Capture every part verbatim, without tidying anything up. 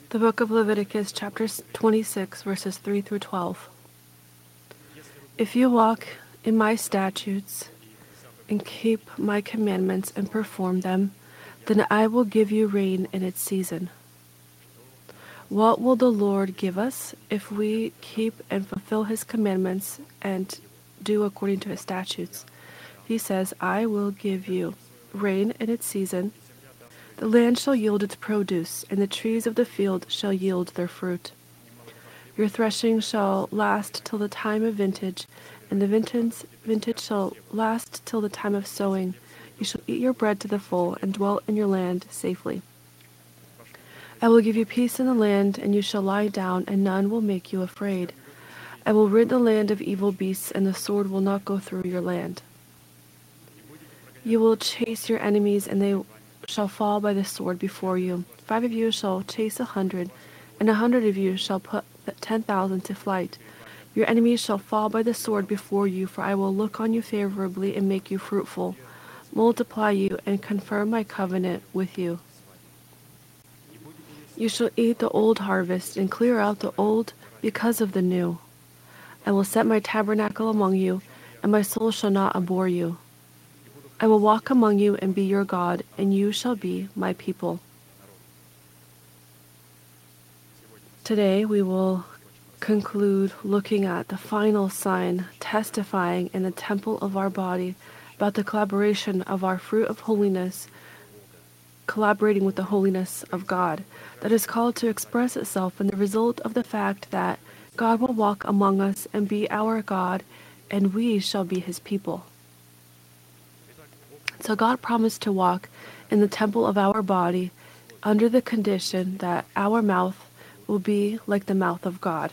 The book of Leviticus, chapter twenty-six, verses three through twelve. If you walk in my statutes and keep my commandments and perform them, then I will give you rain in its season. What will the Lord give us if we keep and fulfill his commandments and do according to his statutes? He says, I will give you rain in its season. The land shall yield its produce, and the trees of the field shall yield their fruit. Your threshing shall last till the time of vintage, and the vintage, vintage shall last till the time of sowing. You shall eat your bread to the full, and dwell in your land safely. I will give you peace in the land, and you shall lie down, and none will make you afraid. I will rid the land of evil beasts, and the sword will not go through your land. You will chase your enemies, and they shall fall by the sword before you. Five of you shall chase a hundred, and a hundred of you shall put ten thousand to flight. Your enemies shall fall by the sword before you, for I will look on you favorably and make you fruitful, multiply you, and confirm my covenant with you. You shall eat the old harvest, and clear out the old because of the new. I will set my tabernacle among you, and my soul shall not abhor you. I will walk among you and be your God, and you shall be my people. Today we will conclude looking at the final sign testifying in the temple of our body about the collaboration of our fruit of holiness, collaborating with the holiness of God, that is called to express itself in the result of the fact that God will walk among us and be our God, and we shall be his people. So God promised to walk in the temple of our body under the condition that our mouth will be like the mouth of God.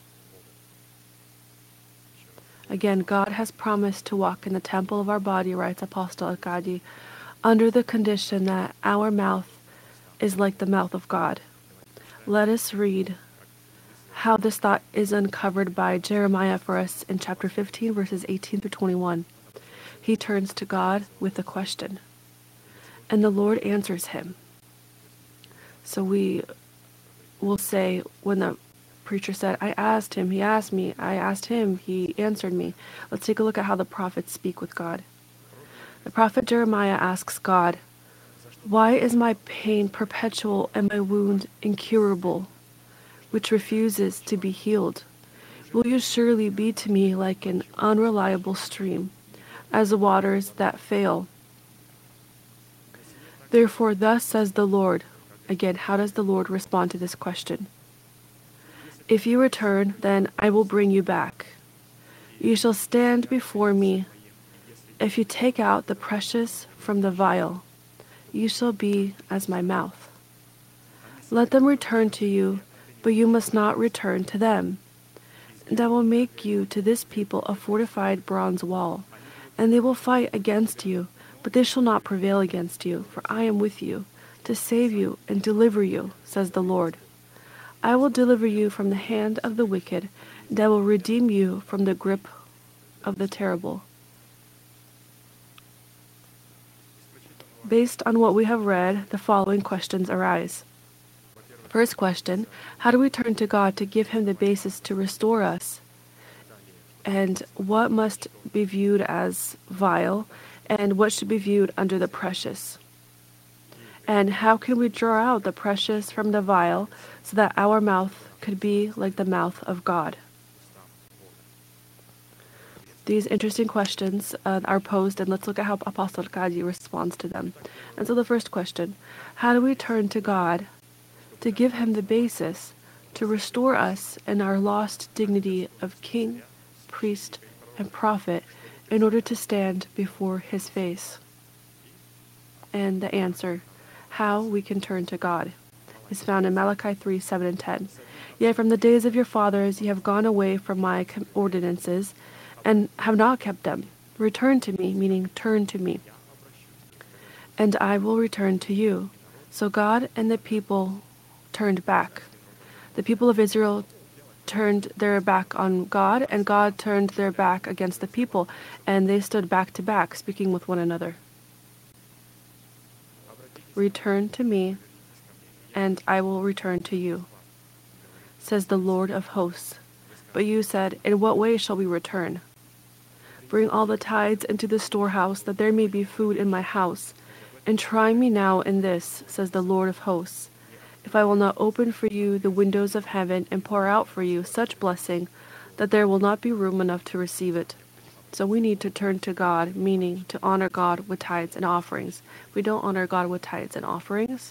Again, God has promised to walk in the temple of our body, writes Apostle Arkady, under the condition that our mouth is like the mouth of God. Let us read how this thought is uncovered by Jeremiah for us in chapter fifteen, verses eighteen through twenty-one. He turns to God with a question, and the Lord answers him. So we will say, when the preacher said, I asked him, he asked me, I asked him, he answered me. Let's take a look at how the prophets speak with God. The prophet Jeremiah asks God, why is my pain perpetual and my wound incurable, which refuses to be healed? Will you surely be to me like an unreliable stream, as the waters that fail? Therefore, thus says the Lord. Again, how does the Lord respond to this question? If you return, then I will bring you back. You shall stand before me. If you take out the precious from the vial, you shall be as my mouth. Let them return to you, but you must not return to them. And I will make you to this people a fortified bronze wall, and they will fight against you, but they shall not prevail against you, for I am with you, to save you and deliver you, says the Lord. I will deliver you from the hand of the wicked, and I will redeem you from the grip of the terrible. Based on what we have read, the following questions arise. First question, how do we turn to God to give him the basis to restore us? And what must be viewed as vile, and what should be viewed under the precious? And how can we draw out the precious from the vile so that our mouth could be like the mouth of God? These interesting questions uh, are posed, and let's look at how Apostle Arkady responds to them. And so the first question, how do we turn to God to give him the basis to restore us in our lost dignity of king, priest, and prophet in order to stand before his face? And the answer, how we can turn to God, is found in Malachi three, seven, and ten. Yet from the days of your fathers ye have gone away from my ordinances, and have not kept them. Return to me, meaning turn to me, and I will return to you. So God and the people turned back. The people of Israel turned their back on God, and God turned their back against the people, and they stood back to back, speaking with one another. Return to me, and I will return to you, says the Lord of hosts. But you said, in what way shall we return? Bring all the tithes into the storehouse, that there may be food in my house. And try me now in this, says the Lord of hosts, if I will not open for you the windows of heaven and pour out for you such blessing that there will not be room enough to receive it. So we need to turn to God, meaning to honor God with tithes and offerings. We don't honor God with tithes and offerings.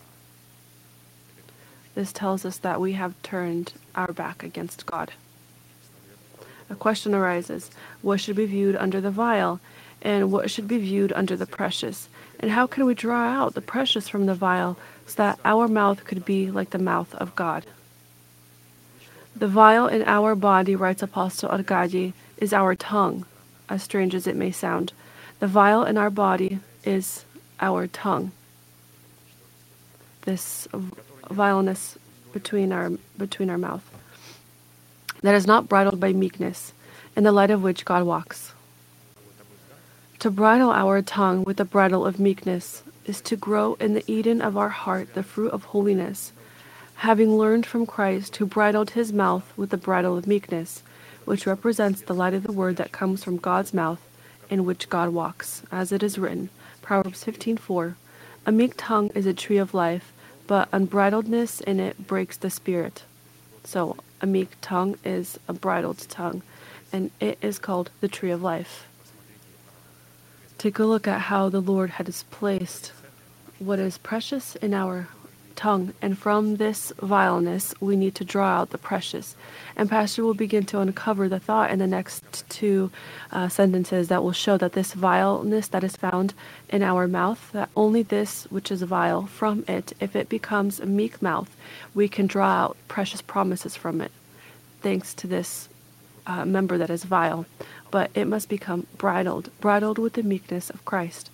This tells us that we have turned our back against God. A question arises: what should be viewed under the vile, and what should be viewed under the precious? And how can we draw out the precious from the vile, so that our mouth could be like the mouth of God? The vile in our body, writes Apostle Arkady, is our tongue, as strange as it may sound. The vile in our body is our tongue. This vileness between our between our mouth, that is not bridled by meekness, in the light of which God walks. To bridle our tongue with the bridle of meekness is to grow in the Eden of our heart the fruit of holiness, having learned from Christ, who bridled his mouth with the bridle of meekness, which represents the light of the word that comes from God's mouth, in which God walks, as it is written, Proverbs fifteen four, a meek tongue is a tree of life, but unbridledness in it breaks the spirit. So a meek tongue is a bridled tongue, and it is called the tree of life. Take a look at how the Lord has placed what is precious in our tongue, and from this vileness we need to draw out the precious. And Pastor will begin to uncover the thought in the next two uh, sentences that will show that this vileness that is found in our mouth, that only this which is vile, from it, if it becomes a meek mouth, we can draw out precious promises from it, thanks to this uh, member that is vile. But it must become bridled, bridled with the meekness of Christ.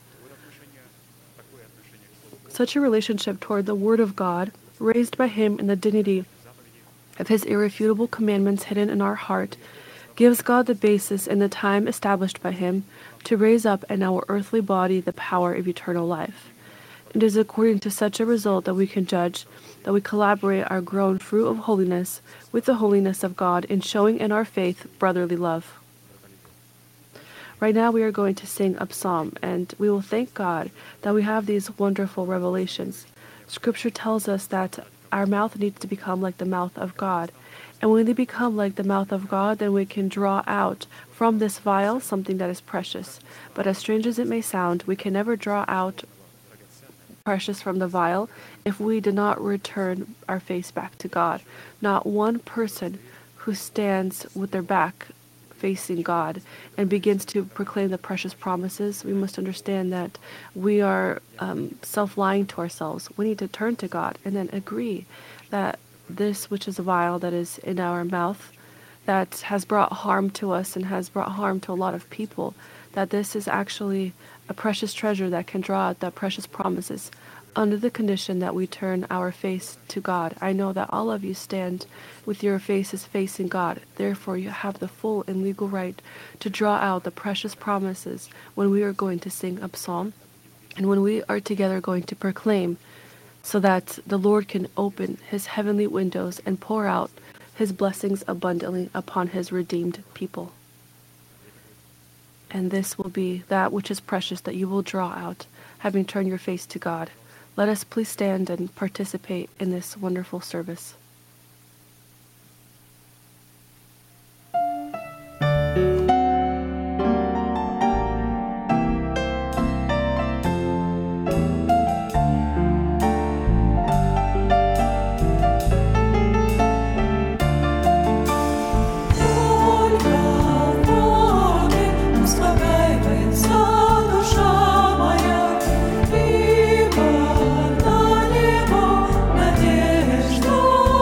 Such a relationship toward the Word of God, raised by Him in the dignity of His irrefutable commandments hidden in our heart, gives God the basis in the time established by Him to raise up in our earthly body the power of eternal life. It is according to such a result that we can judge that we collaborate our grown fruit of holiness with the holiness of God in showing in our faith brotherly love. Right now we are going to sing a psalm, and we will thank God that we have these wonderful revelations. Scripture tells us that our mouth needs to become like the mouth of God. And when they become like the mouth of God, then we can draw out from this vial something that is precious. But as strange as it may sound, we can never draw out precious from the vial if we do not return our face back to God. Not one person who stands with their back facing God and begins to proclaim the precious promises, we must understand that we are um, self-lying to ourselves. We need to turn to God and then agree that this which is vile that is in our mouth, that has brought harm to us and has brought harm to a lot of people, that this is actually a precious treasure that can draw out the precious promises under the condition that we turn our face to God. I know that all of you stand with your faces facing God. Therefore, you have the full and legal right to draw out the precious promises when we are going to sing a psalm and when we are together going to proclaim, so that the Lord can open His heavenly windows and pour out His blessings abundantly upon His redeemed people. And this will be that which is precious that you will draw out, having turned your face to God. Let us please stand and participate in this wonderful service. Надежду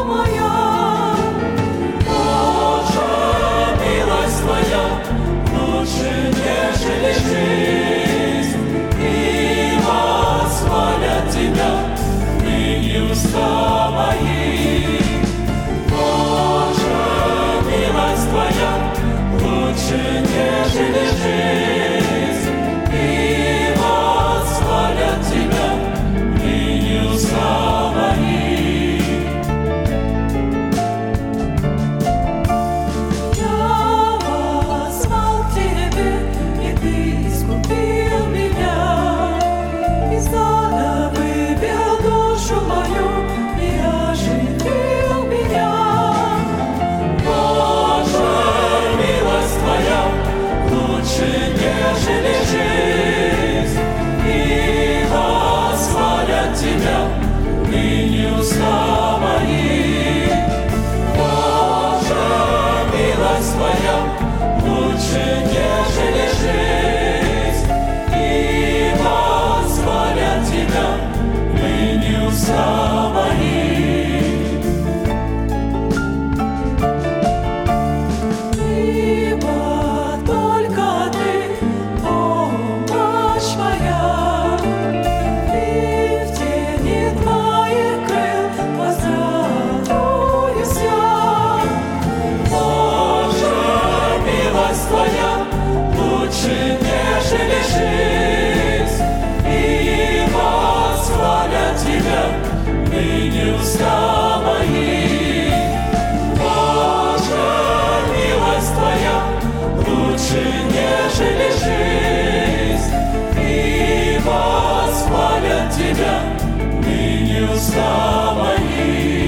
ныне уста мои. Боже, милость Твоя лучше, нежели жизнь, и восхвалят Тебя ныне уста мои.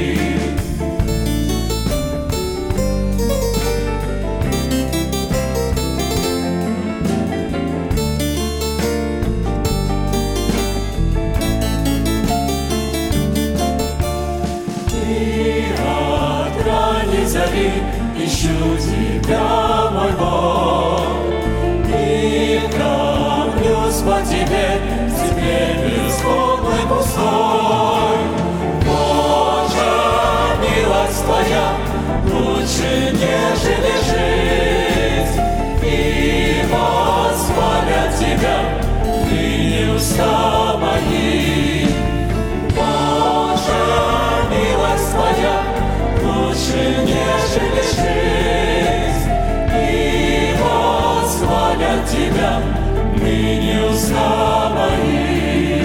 Ищу Тебя, мой Бог, и томлюсь по Тебе, в Тебе безмолвной пустой. Боже, милость Твоя лучше, нежели жизнь, и восхвалят Тебя ныне уста мои. Боже, милость Твоя лучше, нежели жизнь, и восхвалят Тебя ныне уста мои.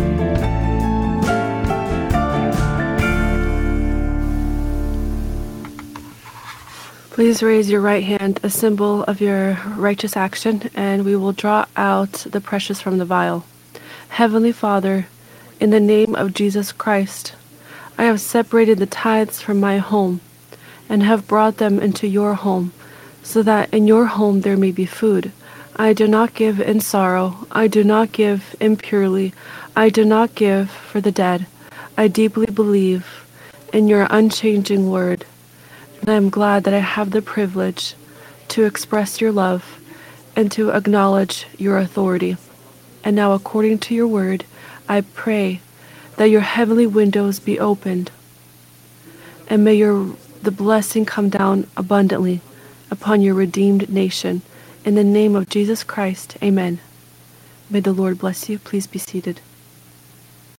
Please raise your right hand, a symbol of your righteous action, and we will draw out the precious from the vial. Heavenly Father, in the name of Jesus Christ, I have separated the tithes from my home and have brought them into your home, so that in your home there may be food. I do not give in sorrow. I do not give impurely. I do not give for the dead. I deeply believe in your unchanging word, and I am glad that I have the privilege to express your love and to acknowledge your authority. And now, according to your word, I pray that your heavenly windows be opened, and may your the blessing come down abundantly upon your redeemed nation. In the name of Jesus Christ, amen. May the Lord bless you. Please be seated.